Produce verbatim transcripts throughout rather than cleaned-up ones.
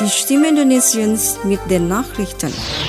Die Stimme Indonesiens mit den Nachrichten.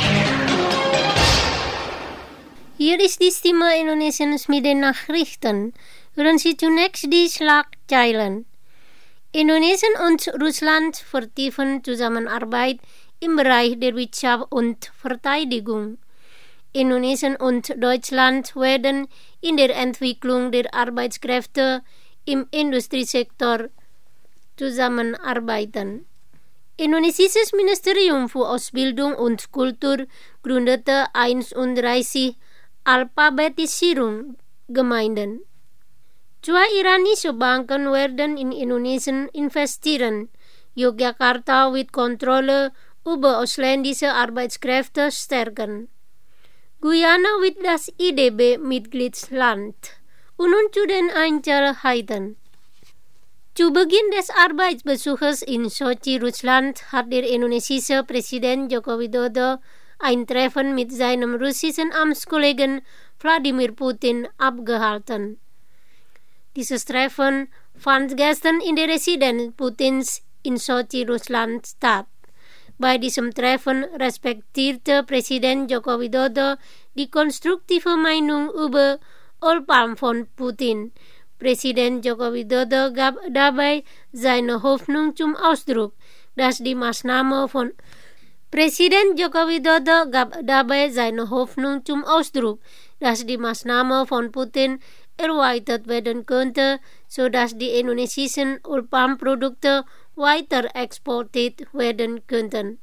Hier ist die Stimme Indonesiens mit den Nachrichten. Hören Sie zunächst die Schlagzeilen. Indonesien und Russland vertiefen Zusammenarbeit im Bereich der Wirtschaft und Verteidigung. Indonesien und Deutschland werden in der Entwicklung der Arbeitskräfte im Industriesektor zusammenarbeiten. Indonesiisches Ministerium für Ausbildung und Kultur gründete einunddreißig Alphabetisierungsgemeinden. Zwei iranische Banken werden in Indonesien investieren. Yogyakarta wird Kontrolle über ausländische Arbeitskräfte stärken. Guyana wird das I D B-Mitgliedsland. Und nun zu den Einzelheiten. Zu Beginn des Arbeitsbesuches in Sochi, Russland, hat der indonesische Präsident Joko Widodo ein Treffen mit seinem russischen Amtskollegen Wladimir Putin abgehalten. Dieses Treffen fand gestern in der Residenz Putins in Sochi, Russland, statt. Bei diesem Treffen respektierte Präsident Joko Widodo die konstruktive Meinung über Ulpam von Putin. Präsident Joko Widodo gab dabei seine Hoffnung zum Ausdruck, dass die Maßnahme von Präsident Joko Widodo gab dabei seine Hoffnung zum Ausdruck, dass die Maßnahme von Putin erweitert werden könnte, sodass die indonesischen Ulpam-Produkte weiter exportiert werden könnten.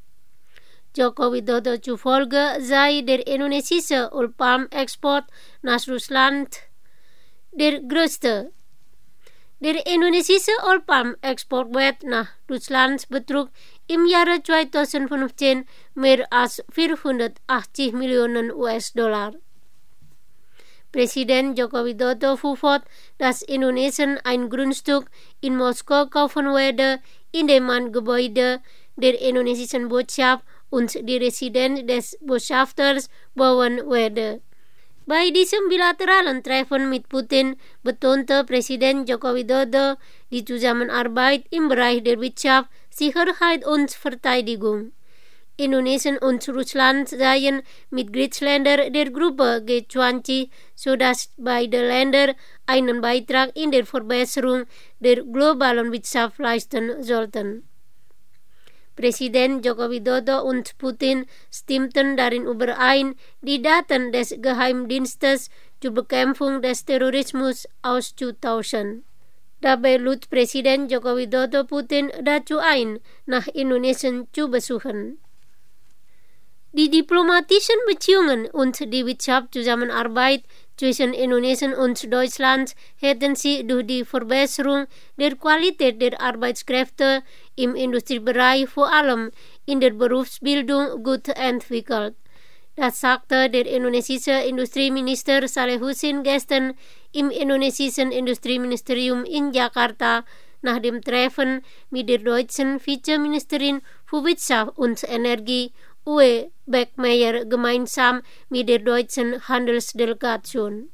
Joko Widodo zufolge sei der indonesische Ulpam-Export nach Russland der größte. Der indonesische Ulpam-Exportwert nach Russland betrug im Jahre zweitausendfünfzehn mehr als vierhundertachtzig Millionen U S-Dollar. Präsident Joko Widodo fuhr fort, dass Indonesien ein Grundstück in Moskau kaufen werde, in dem man Gebäude der indonesischen Botschaft und die Residenz des Botschafters bauen werde. Bei diesem bilateralen Treffen mit Putin betonte Präsident Joko Widodo die Zusammenarbeit im Bereich der Wirtschaft, Sicherheit und Verteidigung. Indonesien und Russland seien Mitgliedsländer der Gruppe G zwanzig, sodass beide Länder einen Beitrag in der Verbesserung der globalen Wirtschaft leisten sollten. Präsident Joko Widodo und Putin stimmten darin überein, die Daten des Geheimdienstes zur Bekämpfung des Terrorismus auszutauschen. Dabei lud Präsident Joko Widodo Putin dazu ein, nach Indonesien zu besuchen. Die diplomatischen Beziehungen und die Wirtschaftszusammenarbeit zwischen Indonesien und Deutschland hätten sich durch die Verbesserung der Qualität der Arbeitskräfte im Industriebereich, vor allem in der Berufsbildung, gut entwickelt. Das sagte der indonesische Industrieminister Salehusin gestern im indonesischen Industrieministerium in Jakarta nach dem Treffen mit der deutschen Vizeministerin für Wirtschaft und Energie Uwe Beckmeyer gemeinsam mit der deutschen Handelsdelegation.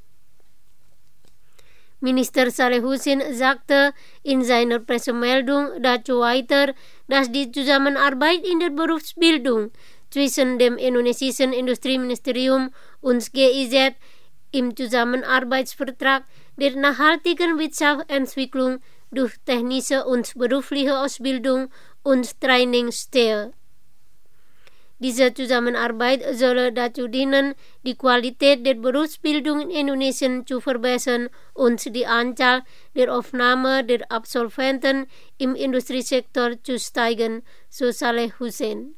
Minister Salehusin sagte in seiner Pressemeldung dazu weiter, dass die Zusammenarbeit in der Berufsbildung zwischen dem indonesischen Industrieministerium und G I Z im Zusammenarbeitsvertrag der nachhaltigen Wirtschaftsentwicklung durch technische und berufliche Ausbildung und Training stehe. Diese Zusammenarbeit solle dazu dienen, die Qualität der Berufsbildung in Indonesien zu verbessern und die Anzahl der Aufnahme der Absolventen im Industriesektor zu steigern, so Salehusin.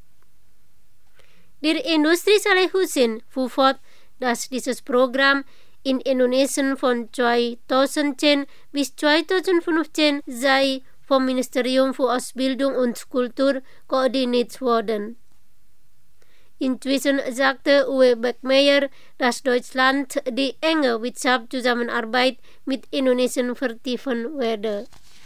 Der Industrie Salehusin fuhr fort, dass dieses Programm in Indonesien von zweitausendzehn bis zweitausendfünfzehn sei vom Ministerium für Ausbildung und Kultur koordiniert worden. Inzwischen sagte Uwe Beckmeyer, dass Deutschland die enge Wirtschaftszusammenarbeit mit Indonesien vertiefen werde.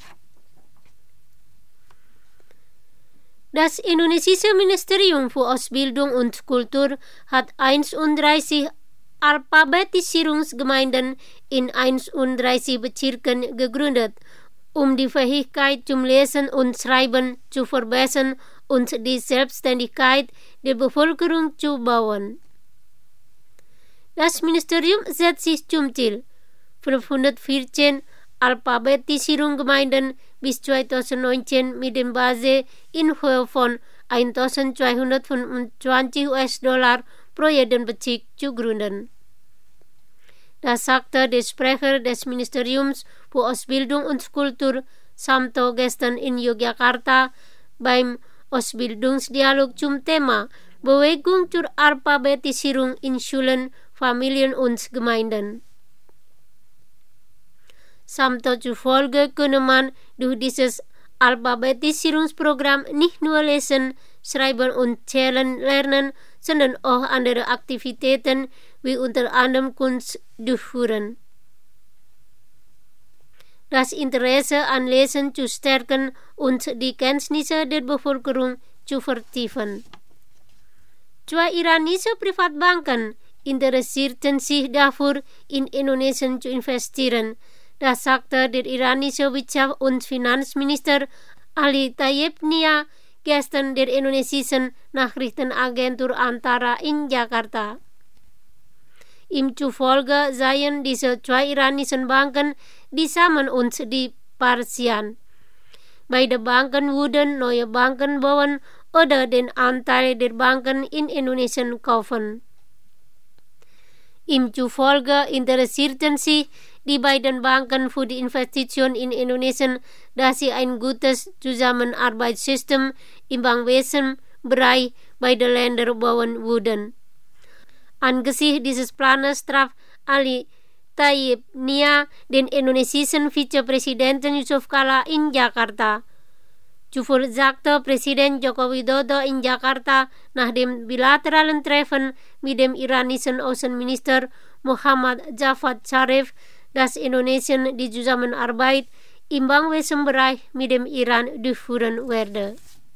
Das indonesische Ministerium für Ausbildung und Kultur hat einunddreißig Alphabetisierungsgemeinden in einunddreißig Bezirken gegründet, um die Fähigkeit zum Lesen und Schreiben zu verbessern und die Selbstständigkeit der Bevölkerung zu bauen. Das Ministerium setzt sich zum Ziel, fünfhundertvierzehn Alphabetisierungsgemeinden bis zweitausendneunzehn mit dem Base in Höhe von eintausendzweihundertfünfundzwanzig US-Dollar pro jeden Bezirk zu gründen. Das sagte der Sprecher des Ministeriums für Ausbildung und Kultur, Samto, gestern in Yogyakarta beim Ausbildungsdialog zum Thema Bewegung zur Alphabetisierung in Schulen, Familien und Gemeinden. Samto zufolge könne man durch dieses Alphabetisierungsprogramm nicht nur lesen, schreiben und zählen lernen, sondern auch andere Aktivitäten wie unter anderem Kunst durchführen. Das Interesse an Lesen zu stärken und die Kenntnisse der Bevölkerung zu vertiefen. Zwei iranische Privatbanken interessierten sich dafür, in Indonesien zu investieren. Das sagte der iranische Wirtschafts- und Finanzminister Ali Tayyip Nia gestern der indonesischen Nachrichtenagentur Antara in Jakarta. Ihm zufolge seien diese zwei iranischen Banken die Samen und die Parsian. Beide Banken würden neue Banken bauen oder den Anteil der Banken in Indonesien kaufen. Ihm zufolge interessierten sich die beiden Banken für die Investition in Indonesien, da sie ein gutes Zusammenarbeitssystem im Bankwesen-Bereich beider Länder bauen würden. Angesichts dieses Planes traf Ali Tayyip Nia den indonesischen Vizepräsidenten Yusuf Kala in Jakarta. Zuvor sagte Präsident Joko Widodo in Jakarta nach dem bilateralen Treffen mit dem iranischen Außenminister Muhammad Javad Zarif, dass Indonesien die Zusammenarbeit im Bankwesenbereich mit dem Iran durchführen werde.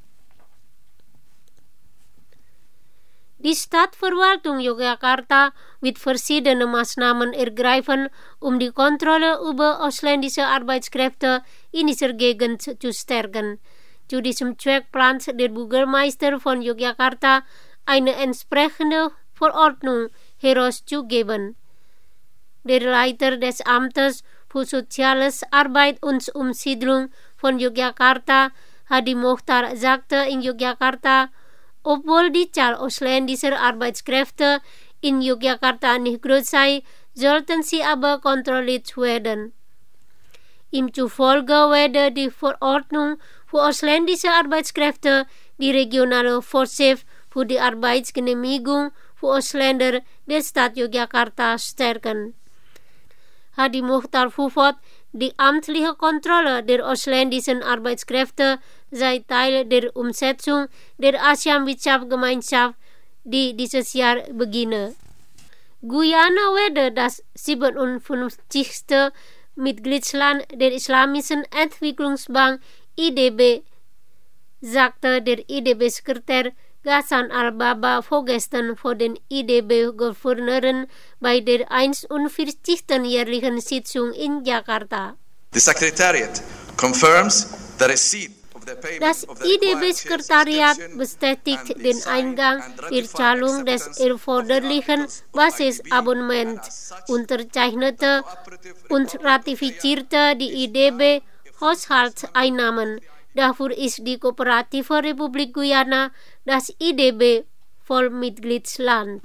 Die Stadtverwaltung Yogyakarta wird verschiedene Maßnahmen ergreifen, um die Kontrolle über ausländische Arbeitskräfte in dieser Gegend zu stärken. Zu diesem Zweck plant der Bürgermeister von Yogyakarta eine entsprechende Verordnung herauszugeben. Der Leiter des Amtes für Soziales, Arbeit und Umsiedlung von Yogyakarta, Hadi Mokhtar, sagte in Yogyakarta, obwohl die Zahl ausländischer Arbeitskräfte in Yogyakarta nicht groß sei, sollten sie aber kontrolliert werden. Ihm zufolge werde die Verordnung für ausländische Arbeitskräfte die regionale Vorschrift für die Arbeitsgenehmigung für Ausländer der Stadt Yogyakarta stärken. Hadi Mokhtar fuhr die amtliche Kontrolle der ausländischen Arbeitskräfte sei Teil der Umsetzung der ASEAN-Wirtschaftsgemeinschaft, die dieses Jahr beginne. Guyana werde das siebenundfünfzigste Mitgliedsland der Islamischen Entwicklungsbank I D B, sagte der I D B-Sekretär Ghassan Al-Baba vorgestern vor den I D B-Gouverneuren bei der einundvierzigsten jährlichen Sitzung in Jakarta. The Secretariat confirms that a seat Das I D B-Sekretariat bestätigt den Eingang der Zahlung des erforderlichen Basisabonnements, unterzeichnete und ratifizierte die I D B-Haushaltseinnahmen. Dafür ist die Kooperative Republik Guyana, das I D B, Vollmitgliedsland.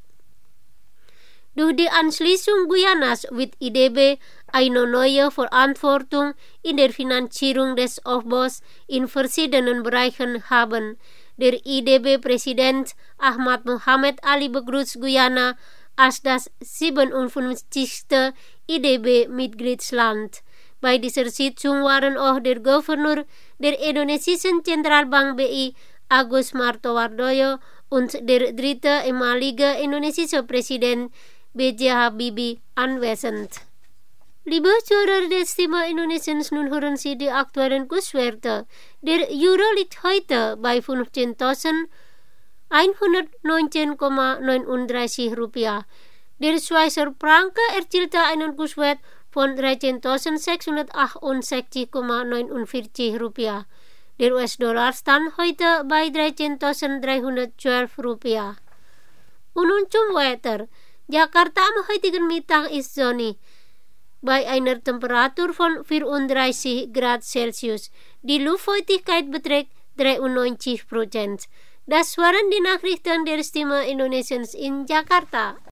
Durch die Anschließung Guyanas wird I D B eine neue Verantwortung in der Finanzierung des Aufbaus in verschiedenen Bereichen haben. Der I D B-Präsident Ahmad Mohamed Ali begrüßt Guyana als das siebenundfünfzigste I D B-Mitgliedsland. Bei dieser Sitzung waren auch der Gouverneur der indonesischen Zentralbank B I, Agus Martowardoyo, und der dritte ehemalige indonesische Präsident B J Habibie anwesend. Liebe Zuhörer des Thema Indonesiens, nun hören Sie die aktuellen Kurswerte. Der Euro liegt heute bei fünfzehntausendeinhundertneunzehn Komma neununddreißig Rupiah. Der Schweizer Franken erzielte einen Kurswert von dreizehntausendsechshundertachtundsechzig Komma neunundvierzig Rupiah. Der U S-Dollar stand heute bei dreizehntausenddreihundertzwölf Rupiah. Und nun zum Wetter. Jakarta am heutigen Mittag ist sonnig, bei einer Temperatur von vierunddreißig Grad Celsius. Die Luftfeuchtigkeit beträgt dreiundneunzig Prozent. Das waren die Nachrichten der Stimme Indonesiens in Jakarta.